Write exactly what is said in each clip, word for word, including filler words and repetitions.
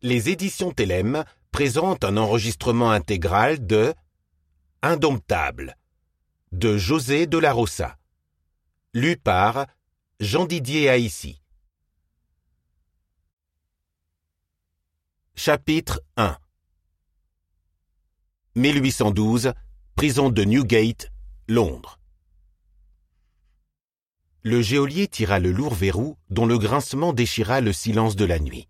Les éditions Télème présentent un enregistrement intégral de Indomptable de José de la Rosa, lu par Jean-Didier Haïssy. Chapitre un. mille huit cent douze, prison de Newgate, Londres. Le geôlier tira le lourd verrou dont le grincement déchira le silence de la nuit.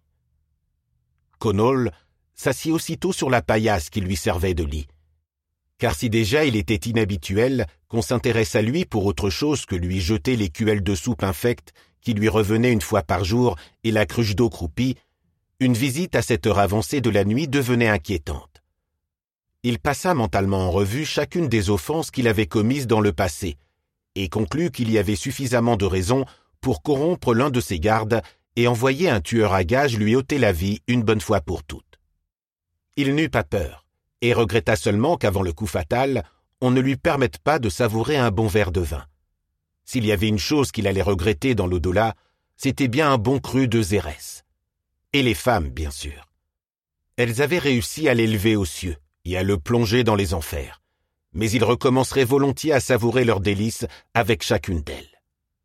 Connol s'assit aussitôt sur la paillasse qui lui servait de lit. Car si déjà il était inhabituel qu'on s'intéresse à lui pour autre chose que lui jeter l'écuelle de soupe infecte qui lui revenait une fois par jour et la cruche d'eau croupie, une visite à cette heure avancée de la nuit devenait inquiétante. Il passa mentalement en revue chacune des offenses qu'il avait commises dans le passé, et conclut qu'il y avait suffisamment de raisons pour corrompre l'un de ses gardes et envoyer un tueur à gages lui ôter la vie une bonne fois pour toutes. Il n'eut pas peur, et regretta seulement qu'avant le coup fatal, on ne lui permette pas de savourer un bon verre de vin. S'il y avait une chose qu'il allait regretter dans l'au-delà, c'était bien un bon cru de Xérès. Et les femmes, bien sûr. Elles avaient réussi à l'élever aux cieux et à le plonger dans les enfers, mais il recommencerait volontiers à savourer leurs délices avec chacune d'elles.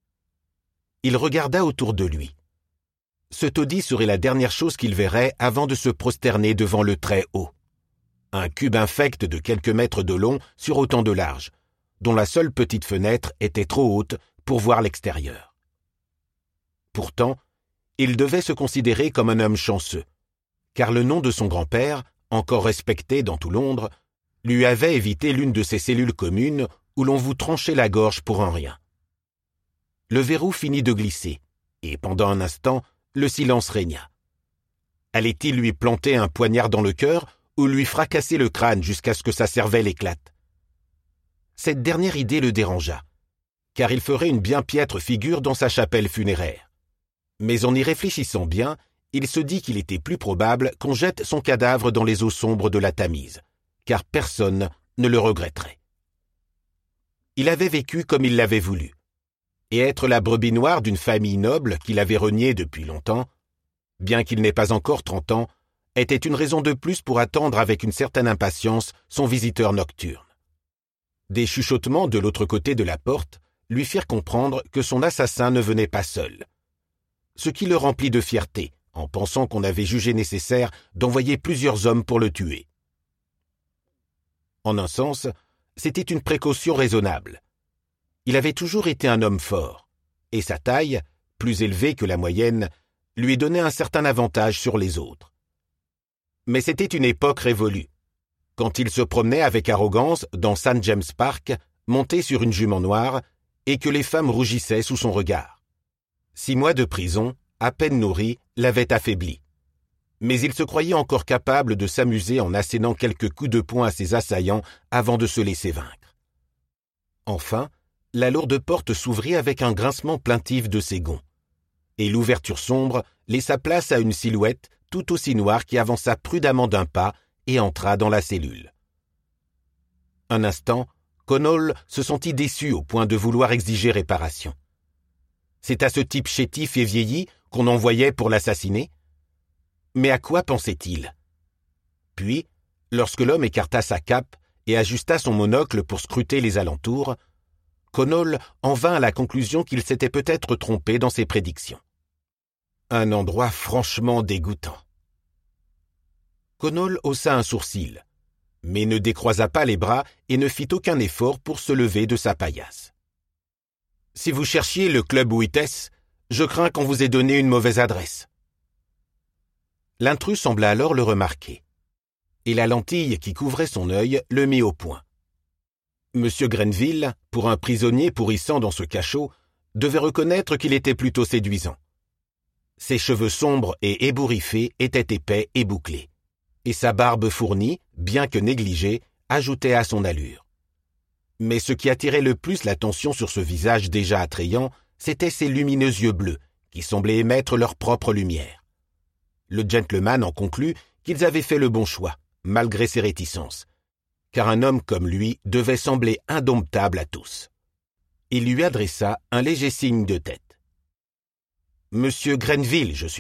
Il regarda autour de lui. Ce taudis serait la dernière chose qu'il verrait avant de se prosterner devant le Très-Haut. Un cube infect de quelques mètres de long sur autant de large, dont la seule petite fenêtre était trop haute pour voir l'extérieur. Pourtant, il devait se considérer comme un homme chanceux, car le nom de son grand-père, encore respecté dans tout Londres, lui avait évité l'une de ces cellules communes où l'on vous tranchait la gorge pour un rien. Le verrou finit de glisser, et pendant un instant, le silence régna. Allait-il lui planter un poignard dans le cœur ou lui fracasser le crâne jusqu'à ce que sa cervelle éclate? Cette dernière idée le dérangea, car il ferait une bien piètre figure dans sa chapelle funéraire. Mais en y réfléchissant bien, il se dit qu'il était plus probable qu'on jette son cadavre dans les eaux sombres de la Tamise, car personne ne le regretterait. Il avait vécu comme il l'avait voulu, et être la brebis noire d'une famille noble qu'il avait reniée depuis longtemps, bien qu'il n'ait pas encore trente ans, était une raison de plus pour attendre avec une certaine impatience son visiteur nocturne. Des chuchotements de l'autre côté de la porte lui firent comprendre que son assassin ne venait pas seul, ce qui le remplit de fierté en pensant qu'on avait jugé nécessaire d'envoyer plusieurs hommes pour le tuer. En un sens, c'était une précaution raisonnable. Il avait toujours été un homme fort, et sa taille, plus élevée que la moyenne, lui donnait un certain avantage sur les autres. Mais c'était une époque révolue, quand il se promenait avec arrogance dans Saint James Park, monté sur une jument noire, et que les femmes rougissaient sous son regard. Six mois de prison, à peine nourri, l'avaient affaibli. Mais il se croyait encore capable de s'amuser en assénant quelques coups de poing à ses assaillants avant de se laisser vaincre. Enfin, la lourde porte s'ouvrit avec un grincement plaintif de ses gonds, et l'ouverture sombre laissa place à une silhouette tout aussi noire qui avança prudemment d'un pas et entra dans la cellule. Un instant, Connol se sentit déçu au point de vouloir exiger réparation. C'est à ce type chétif et vieilli qu'on envoyait pour l'assassiner? Mais à quoi pensait-il? Puis, lorsque l'homme écarta sa cape et ajusta son monocle pour scruter les alentours, Connol en vint à la conclusion qu'il s'était peut-être trompé dans ses prédictions. Un endroit franchement dégoûtant. Connol haussa un sourcil, mais ne décroisa pas les bras et ne fit aucun effort pour se lever de sa paillasse. « Si vous cherchiez le club Whites, je crains qu'on vous ait donné une mauvaise adresse. » L'intrus sembla alors le remarquer, et la lentille qui couvrait son œil le mit au point. Monsieur Grenville, pour un prisonnier pourrissant dans ce cachot, devait reconnaître qu'il était plutôt séduisant. Ses cheveux sombres et ébouriffés étaient épais et bouclés, et sa barbe fournie, bien que négligée, ajoutait à son allure. Mais ce qui attirait le plus l'attention sur ce visage déjà attrayant, c'étaient ses lumineux yeux bleus, qui semblaient émettre leur propre lumière. Le gentleman en conclut qu'ils avaient fait le bon choix, malgré ses réticences, car un homme comme lui devait sembler indomptable à tous. Il lui adressa un léger signe de tête. « Monsieur Grenville, je suppose. »